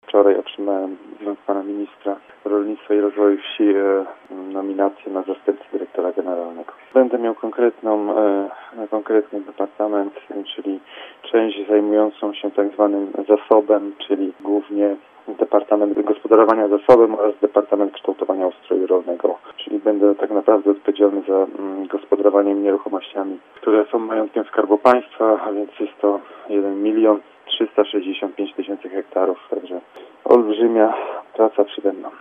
wczoraj otrzymałem od pana ministra rolnictwa i rozwoju wsi nominację na zastępcę dyrektora generalnego. Będę miał konkretny departament, czyli część zajmującą się tak zwanym zasobem, czyli głównie Departament Gospodarowania Zasobem oraz Departament Kształtowania Ustroju Rolnego. Czyli będę tak naprawdę odpowiedzialny za gospodarowaniem nieruchomościami, które są majątkiem Skarbu Państwa, a więc jest to 1 365 000 hektarów, także olbrzymia praca przede mną.